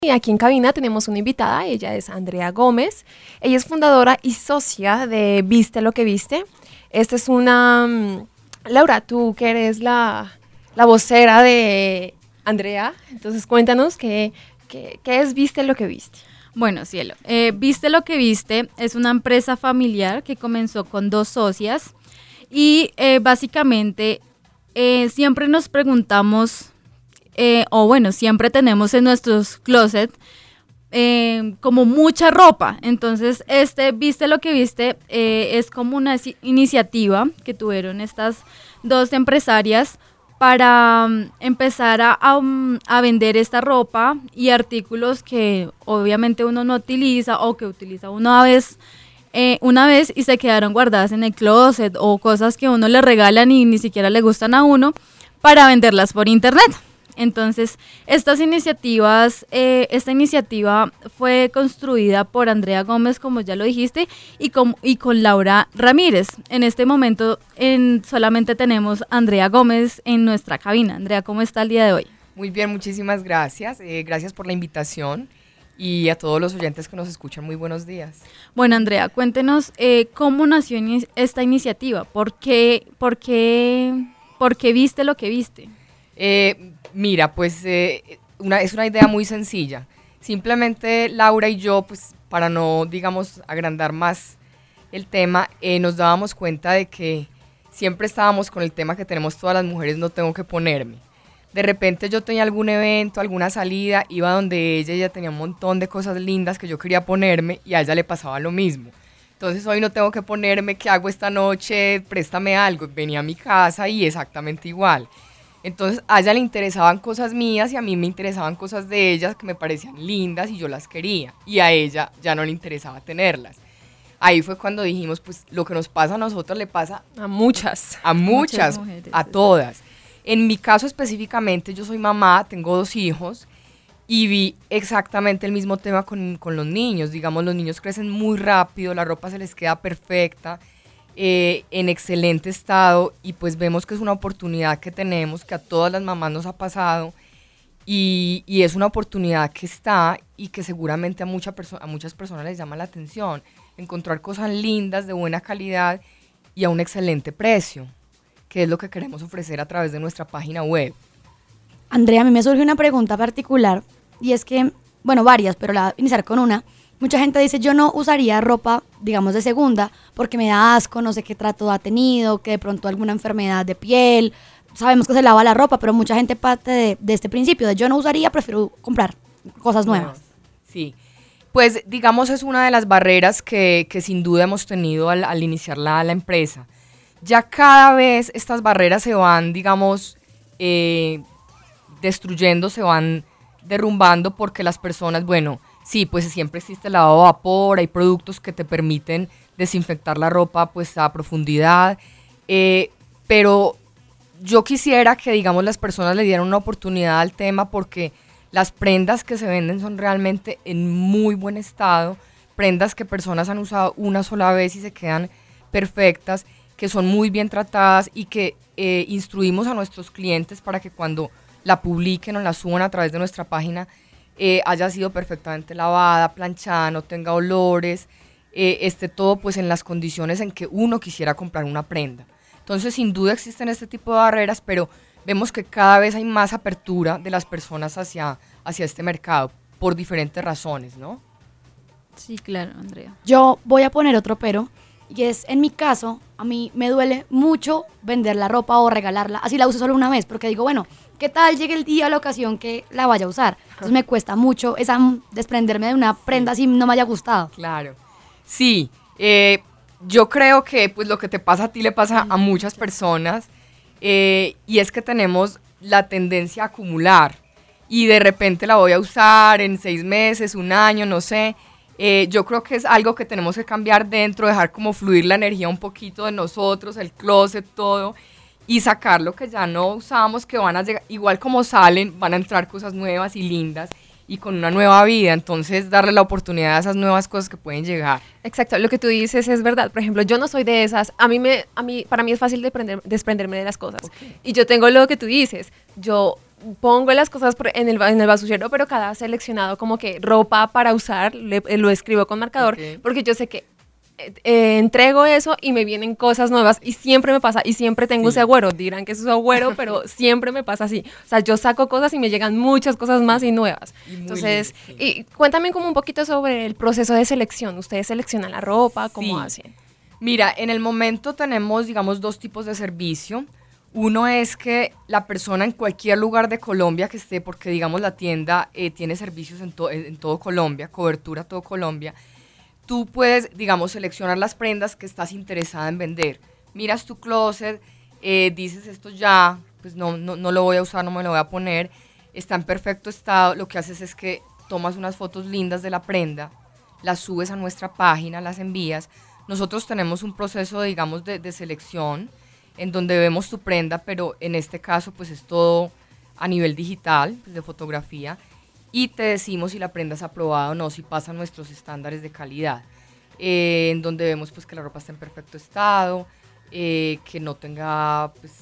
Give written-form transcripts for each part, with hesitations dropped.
Y aquí en cabina tenemos una invitada, ella es Andrea Gómez. Ella es fundadora y socia de Viste lo que viste. Esta es una... Laura, tú que eres la vocera de Andrea, entonces cuéntanos qué es Viste lo que viste. Bueno, cielo, Viste lo que viste es una empresa familiar que comenzó con 2 socias y básicamente siempre nos preguntamos... siempre tenemos en nuestros closets como mucha ropa. Entonces, Viste lo que viste es como una iniciativa que tuvieron estas 2 empresarias para empezar a vender esta ropa y artículos que obviamente uno no utiliza o que utiliza una vez y se quedaron guardadas en el closet, o cosas que uno le regalan y ni siquiera le gustan a uno, para venderlas por internet. Entonces, esta iniciativa fue construida por Andrea Gómez, como ya lo dijiste, y con Laura Ramírez. En este momento solamente tenemos a Andrea Gómez en nuestra cabina. Andrea, ¿cómo está el día de hoy? Muy bien, muchísimas gracias. Gracias por la invitación, y a todos los oyentes que nos escuchan, muy buenos días. Bueno, Andrea, cuéntenos cómo nació esta iniciativa. ¿Por qué viste lo que viste? Mira, pues es una idea muy sencilla. Simplemente Laura y yo, pues para no, digamos, agrandar más el tema, nos dábamos cuenta de que siempre estábamos con el tema que tenemos todas las mujeres: no tengo que ponerme. De repente yo tenía algún evento, alguna salida, iba donde ella tenía un montón de cosas lindas que yo quería ponerme, y a ella le pasaba lo mismo. Entonces, hoy no tengo que ponerme, ¿qué hago esta noche? Préstame algo. Venía a mi casa y exactamente igual. Entonces, a ella le interesaban cosas mías y a mí me interesaban cosas de ellas que me parecían lindas y yo las quería. Y a ella ya no le interesaba tenerlas. Ahí fue cuando dijimos, pues lo que nos pasa a nosotros le pasa a muchas mujeres, a todas. En mi caso específicamente, yo soy mamá, tengo 2 hijos y vi exactamente el mismo tema con los niños. Digamos, los niños crecen muy rápido, la ropa se les queda perfecta, en excelente estado, y pues vemos que es una oportunidad que tenemos, que a todas las mamás nos ha pasado, y es una oportunidad que está y que seguramente a muchas personas les llama la atención, encontrar cosas lindas, de buena calidad y a un excelente precio, que es lo que queremos ofrecer a través de nuestra página web. Andrea, a mí me surge una pregunta particular, y es que, bueno, varias, pero la voy a iniciar con una. Mucha gente dice, yo no usaría ropa, digamos, de segunda, porque me da asco, no sé qué trato ha tenido, que de pronto alguna enfermedad de piel. Sabemos que se lava la ropa, pero mucha gente parte de este principio, de yo no usaría, prefiero comprar cosas nuevas. Sí, pues digamos es una de las barreras que sin duda hemos tenido al iniciar la empresa. Ya cada vez estas barreras se van, digamos, destruyendo, se van derrumbando, porque las personas, bueno, sí, pues siempre existe el lavado a vapor, hay productos que te permiten desinfectar la ropa pues a profundidad, pero yo quisiera que, digamos, las personas le dieran una oportunidad al tema, porque las prendas que se venden son realmente en muy buen estado, prendas que personas han usado una sola vez y se quedan perfectas, que son muy bien tratadas, y que instruimos a nuestros clientes para que cuando la publiquen o la suban a través de nuestra página, haya sido perfectamente lavada, planchada, no tenga olores, esté todo pues en las condiciones en que uno quisiera comprar una prenda. Entonces, sin duda existen este tipo de barreras, pero vemos que cada vez hay más apertura de las personas hacia este mercado, por diferentes razones, ¿no? Sí, claro, Andrea. Yo voy a poner otro pero, y es, en mi caso, a mí me duele mucho vender la ropa o regalarla, así la uso solo una vez, porque digo, bueno, ¿qué tal llegue el día, la ocasión que la vaya a usar? Entonces me cuesta mucho desprenderme de una prenda si no me haya gustado. Claro. Sí, yo creo que pues lo que te pasa a ti le pasa a muchas personas, y es que tenemos la tendencia a acumular, y de repente la voy a usar en 6 meses, 1 año, no sé. Yo creo que es algo que tenemos que cambiar dentro, dejar como fluir la energía un poquito de nosotros, el closet, todo, y sacar lo que ya no usamos, que van a llegar, igual como salen, van a entrar cosas nuevas y lindas y con una nueva vida. Entonces, darle la oportunidad a esas nuevas cosas que pueden llegar. Exacto, lo que tú dices es verdad. Por ejemplo, yo no soy de esas. Para mí es fácil desprenderme de las cosas. Okay. Y yo tengo lo que tú dices. Yo pongo las cosas en el basurero, pero cada seleccionado como que ropa para usar, lo escribo con marcador, porque yo sé que entrego eso y me vienen cosas nuevas y siempre me pasa y siempre tengo ese agüero, dirán que eso es agüero, pero siempre me pasa así, o sea, yo saco cosas y me llegan muchas cosas más y nuevas. Entonces, y cuéntame como un poquito sobre el proceso de selección, ustedes seleccionan la ropa, ¿cómo hacen? Mira, en el momento tenemos, digamos, 2 tipos de servicio. Uno es que la persona en cualquier lugar de Colombia que esté, porque digamos la tienda tiene servicios en todo Colombia, cobertura todo Colombia. Tú puedes, digamos, seleccionar las prendas que estás interesada en vender. Miras tu closet, dices esto ya, pues no lo voy a usar, no me lo voy a poner, está en perfecto estado. Lo que haces es que tomas unas fotos lindas de la prenda, las subes a nuestra página, las envías. Nosotros tenemos un proceso, digamos, de selección en donde vemos tu prenda, pero en este caso pues es todo a nivel digital, pues, de fotografía, y te decimos si la prenda es aprobada o no, si pasa nuestros estándares de calidad, en donde vemos pues que la ropa está en perfecto estado, que no tenga pues,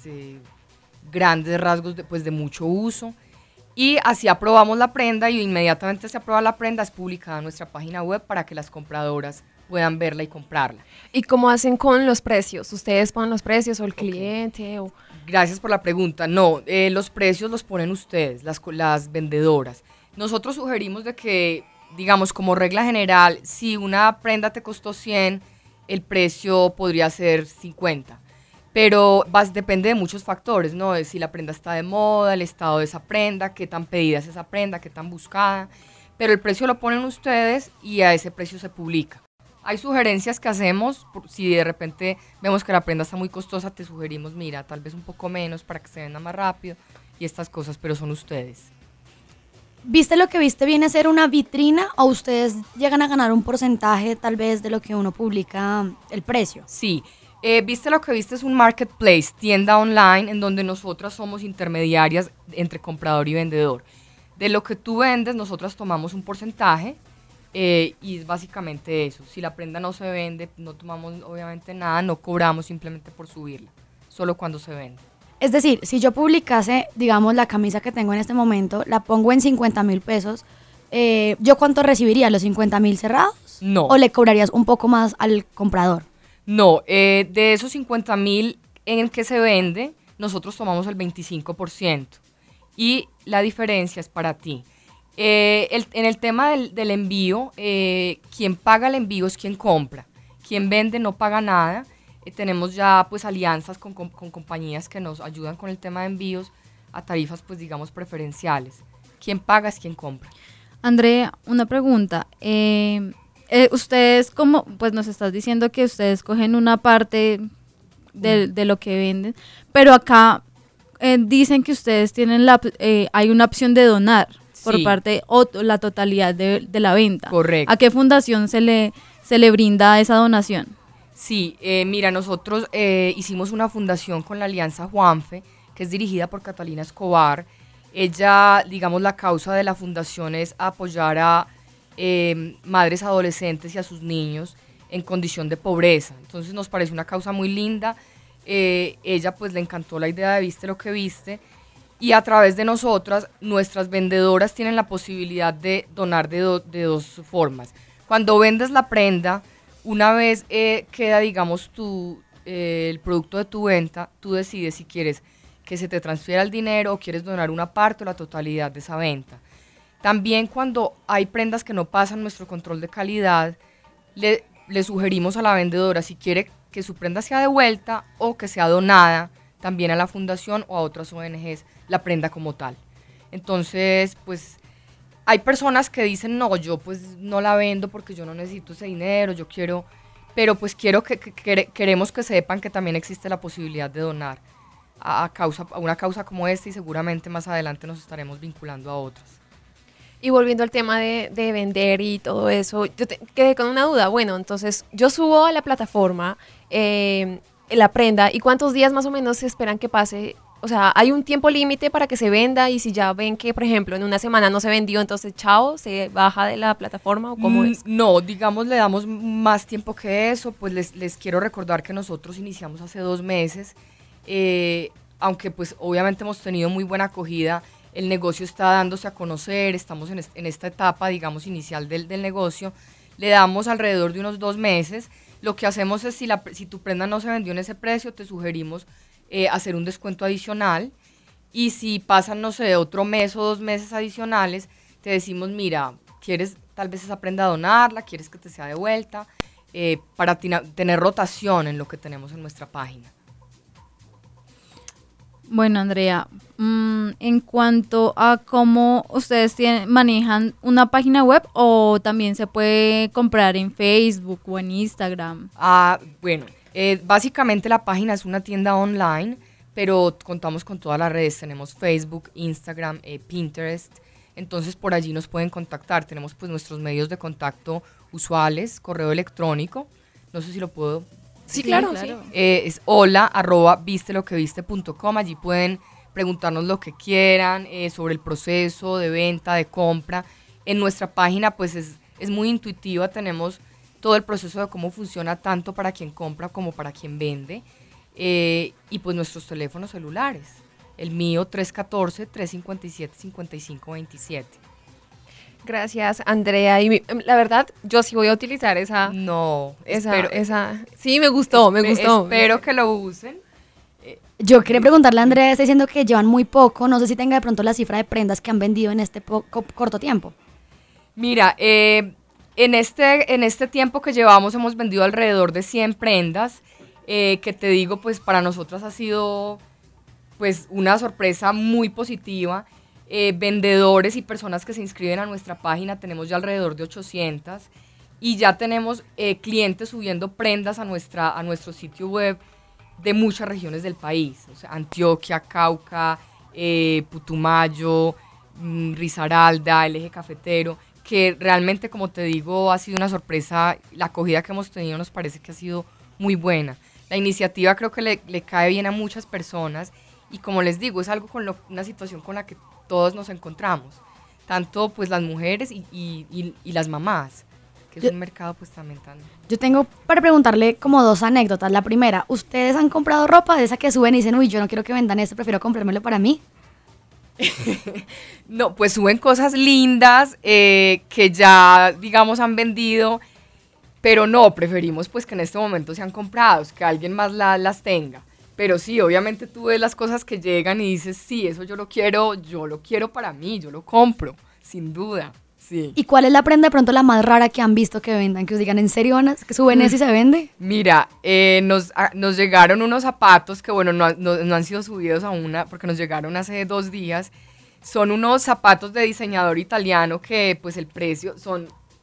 grandes rasgos de mucho uso, y así aprobamos la prenda y inmediatamente se aprueba la prenda, es publicada en nuestra página web para que las compradoras puedan verla y comprarla. ¿Y cómo hacen con los precios? ¿Ustedes ponen los precios o el cliente? O... Gracias por la pregunta. No, los precios los ponen ustedes, las vendedoras. Nosotros sugerimos de que, digamos, como regla general, si una prenda te costó 100, el precio podría ser 50. Pero depende de muchos factores, ¿no? De si la prenda está de moda, el estado de esa prenda, qué tan pedida es esa prenda, qué tan buscada. Pero el precio lo ponen ustedes y a ese precio se publica. Hay sugerencias que hacemos, si de repente vemos que la prenda está muy costosa, te sugerimos, mira, tal vez un poco menos para que se venda más rápido y estas cosas, pero son ustedes. ¿Viste lo que viste viene a ser una vitrina o ustedes llegan a ganar un porcentaje tal vez de lo que uno publica, el precio? Sí, Viste lo que viste es un marketplace, tienda online, en donde nosotras somos intermediarias entre comprador y vendedor. De lo que tú vendes, nosotras tomamos un porcentaje. Y es básicamente eso. Si la prenda no se vende, no tomamos obviamente nada, no cobramos simplemente por subirla, solo cuando se vende. Es decir, si yo publicase, digamos, la camisa que tengo en este momento, la pongo en 50,000 pesos, ¿yo cuánto recibiría? ¿Los 50,000 cerrados? No. ¿O le cobrarías un poco más al comprador? No, de esos 50,000 en el que se vende, nosotros tomamos el 25% y la diferencia es para ti. En el tema del envío, quien paga el envío es quien compra. Quien vende no paga nada. Tenemos ya pues alianzas con compañías que nos ayudan con el tema de envíos a tarifas pues digamos preferenciales. Quien paga es quien compra. Andrea, una pregunta. Ustedes como, pues nos estás diciendo que ustedes cogen una parte de lo que venden, pero acá dicen que ustedes tienen hay una opción de donar. Por Sí. parte o la totalidad de la venta. Correcto. ¿A qué fundación se le brinda esa donación? Sí, mira, nosotros hicimos una fundación con la Alianza Juanfe, que es dirigida por Catalina Escobar. Ella, digamos, la causa de la fundación es apoyar a madres adolescentes y a sus niños en condición de pobreza. Entonces nos parece una causa muy linda. Ella pues le encantó la idea de Viste lo que viste. Y a través de nosotras, nuestras vendedoras tienen la posibilidad de donar de dos formas. Cuando vendes la prenda, una vez queda, digamos, el producto de tu venta, tú decides si quieres que se te transfiera el dinero o quieres donar una parte o la totalidad de esa venta. También cuando hay prendas que no pasan nuestro control de calidad, le sugerimos a la vendedora si quiere que su prenda sea devuelta o que sea donada también a la fundación o a otras ONGs, la prenda como tal. Entonces, pues, hay personas que dicen, no, yo pues no la vendo porque yo no necesito ese dinero, yo quiero, pero pues queremos que sepan que también existe la posibilidad de donar a una causa como esta y seguramente más adelante nos estaremos vinculando a otras. Y volviendo al tema de vender y todo eso, yo quedé con una duda. Bueno, entonces yo subo a la plataforma la prenda y ¿cuántos días más o menos se esperan que pase? O sea, ¿hay un tiempo límite para que se venda? Y si ya ven que, por ejemplo, en una semana no se vendió, entonces, chao, ¿se baja de la plataforma o cómo es? No, digamos, le damos más tiempo que eso. Pues les quiero recordar que nosotros iniciamos hace 2 meses. Aunque pues obviamente hemos tenido muy buena acogida, el negocio está dándose a conocer, estamos en esta etapa, digamos, inicial del negocio, le damos alrededor de unos 2 meses. Lo que hacemos es, si tu prenda no se vendió en ese precio, te sugerimos hacer un descuento adicional, y si pasan, no sé, otro mes o 2 meses adicionales, te decimos, mira, ¿quieres tal vez esa prenda donarla? ¿Quieres que te sea devuelta? Para tener rotación en lo que tenemos en nuestra página. Bueno, Andrea, en cuanto a cómo ustedes manejan una página web, o también se puede comprar en Facebook o en Instagram. Bueno, básicamente la página es una tienda online, pero contamos con todas las redes. Tenemos Facebook, Instagram, Pinterest. Entonces por allí nos pueden contactar. Tenemos pues nuestros medios de contacto usuales, correo electrónico. No sé si lo puedo... Sí, claro. Sí. Es hola@visteloqueviste.com. Allí pueden preguntarnos lo que quieran sobre el proceso de venta, de compra. En nuestra página pues es muy intuitiva, tenemos todo el proceso de cómo funciona tanto para quien compra como para quien vende. Y pues nuestros teléfonos celulares. El mío 314-357-5527. Gracias, Andrea. Y la verdad, yo sí voy a utilizar esa. No, esa. Sí, me gustó. Espero que lo usen. Yo quería preguntarle a Andrea, está diciendo que llevan muy poco, no sé si tenga de pronto la cifra de prendas que han vendido en este corto tiempo. Mira, en este tiempo que llevamos hemos vendido alrededor de 100 prendas, que te digo, pues para nosotras ha sido pues una sorpresa muy positiva. Vendedores y personas que se inscriben a nuestra página tenemos ya alrededor de 800, y ya tenemos clientes subiendo prendas a nuestro sitio web de muchas regiones del país, o sea, Antioquia, Cauca, Putumayo, Risaralda, el eje cafetero, que realmente, como te digo, ha sido una sorpresa. La acogida que hemos tenido nos parece que ha sido muy buena. La iniciativa creo que le cae bien a muchas personas, y como les digo, es algo una situación con la que todos nos encontramos, tanto pues las mujeres y las mamás, que es un mercado pues también tan... Yo tengo para preguntarle como 2 anécdotas. La primera, ¿ustedes han comprado ropa de esa que suben y dicen, uy, yo no quiero que vendan esto, prefiero comprármelo para mí? No, pues suben cosas lindas que ya, digamos, han vendido, pero no, preferimos pues que en este momento sean comprados, que alguien más las tenga. Pero sí, obviamente tú ves las cosas que llegan y dices, sí, eso yo lo quiero para mí, yo lo compro, sin duda, sí. ¿Y cuál es la prenda de pronto la más rara que han visto que vendan? Que os digan, ¿en serio, Ana, que suben eso y se vende? Mira, nos llegaron unos zapatos que, bueno, no han sido subidos aún, porque nos llegaron hace 2 días. Son unos zapatos de diseñador italiano que, pues, el precio son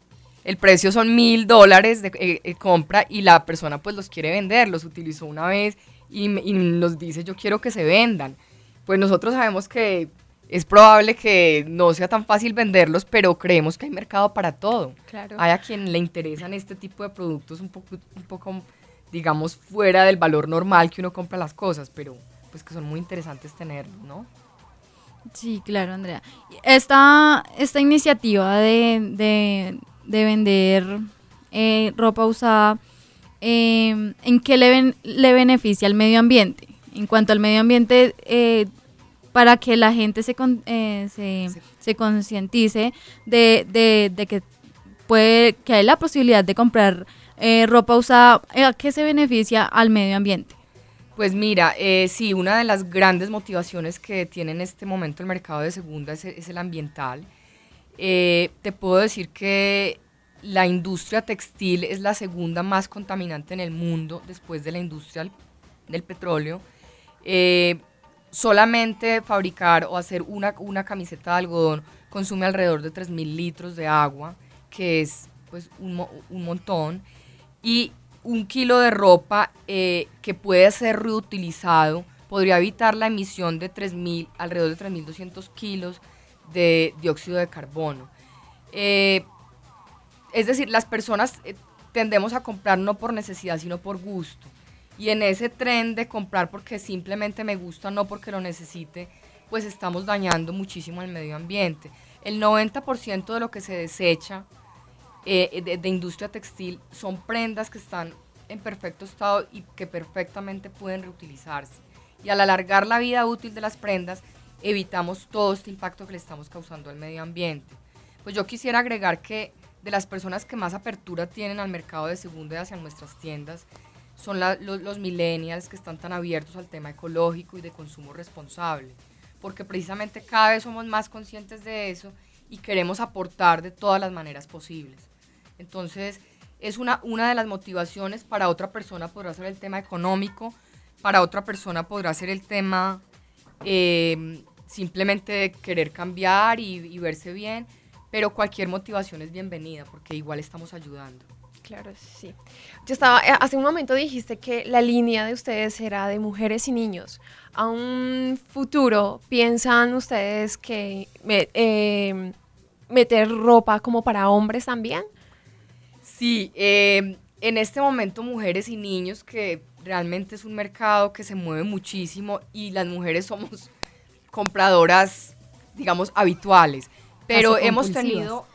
$1,000 de compra, y la persona, pues, los quiere vender, los utilizó una vez y nos dice, yo quiero que se vendan. Pues nosotros sabemos que es probable que no sea tan fácil venderlos, pero creemos que hay mercado para todo. Claro. Hay a quien le interesan este tipo de productos un poco, digamos, fuera del valor normal que uno compra las cosas, pero pues que son muy interesantes tenerlos, ¿no? Sí, claro, Andrea. Esta iniciativa de vender ropa usada, ¿en qué le beneficia al medio ambiente? En cuanto al medio ambiente, para que la gente se concientice de que hay la posibilidad de comprar ropa usada, ¿a qué se beneficia al medio ambiente? Pues mira, sí, una de las grandes motivaciones que tiene en este momento el mercado de segunda es el ambiental. Te puedo decir que la industria textil es la segunda más contaminante en el mundo después de la industria del petróleo. Solamente fabricar o hacer una camiseta de algodón consume alrededor de 3.000 litros de agua, que es pues un montón, y 1 kilo de ropa que puede ser reutilizado podría evitar la emisión de alrededor de 3.200 kilos de dióxido de carbono. Es decir, las personas tendemos a comprar no por necesidad, sino por gusto. Y en ese tren de comprar porque simplemente me gusta, no porque lo necesite, pues estamos dañando muchísimo al medio ambiente. El 90% de lo que se desecha de industria textil son prendas que están en perfecto estado y que perfectamente pueden reutilizarse. Y al alargar la vida útil de las prendas, evitamos todo este impacto que le estamos causando al medio ambiente. Pues yo quisiera agregar que de las personas que más apertura tienen al mercado de segunda y hacia nuestras tiendas son los millennials, que están tan abiertos al tema ecológico y de consumo responsable, porque precisamente cada vez somos más conscientes de eso y queremos aportar de todas las maneras posibles. Entonces, es una de las motivaciones. Para otra persona podrá ser el tema económico, para otra persona podrá ser el tema simplemente de querer cambiar y verse bien, pero cualquier motivación es bienvenida porque igual estamos ayudando. Claro, sí. Yo estaba, hace un momento dijiste que la línea de ustedes era de mujeres y niños. ¿A un futuro piensan ustedes que meter ropa como para hombres también? Sí, en este momento mujeres y niños, que realmente es un mercado que se mueve muchísimo y las mujeres somos compradoras, digamos, habituales, pero Casi hemos compulsivas. tenido,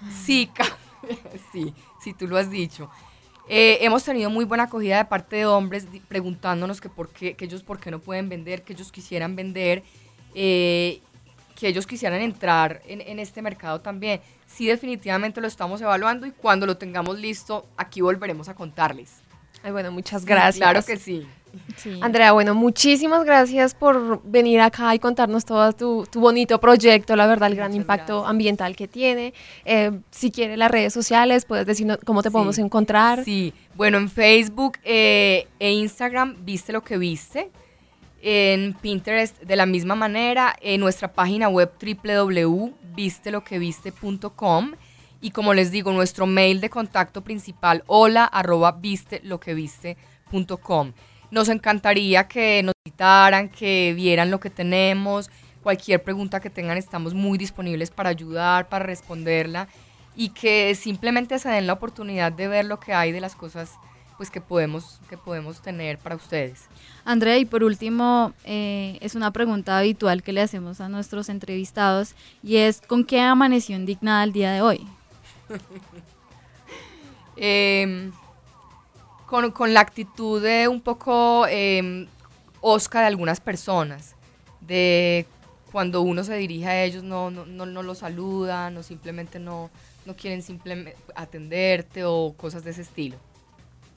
sí, tú lo has dicho, hemos tenido muy buena acogida de parte de hombres preguntándonos que ellos por qué no pueden vender, que ellos quisieran vender, que ellos quisieran entrar en este mercado también. Sí, definitivamente lo estamos evaluando y cuando lo tengamos listo, aquí volveremos a contarles. Ay, bueno, muchas Sí, gracias. claro que sí. Sí. Andrea, bueno, muchísimas gracias por venir acá y contarnos todo tu bonito proyecto, la verdad, el gran Muchas impacto gracias. ambiental que tiene. Si quieres las redes sociales, puedes decirnos cómo te Sí, podemos encontrar. Sí, bueno, en Facebook e Instagram, Viste lo que viste. En Pinterest de la misma manera. En nuestra página web www.visteloqueviste.com. Y como les digo, nuestro mail de contacto principal, hola@visteloqueviste.com. Nos encantaría que nos visitaran, que vieran lo que tenemos. Cualquier pregunta que tengan, estamos muy disponibles para ayudar, para responderla, y que simplemente se den la oportunidad de ver lo que hay de las cosas pues que podemos tener para ustedes. Andrea, y por último, es una pregunta habitual que le hacemos a nuestros entrevistados y es: ¿con qué amaneció indignada el día de hoy? Con la actitud de un poco osca de algunas personas, de cuando uno se dirige a ellos no los saludan o simplemente no quieren simplemente atenderte o cosas de ese estilo.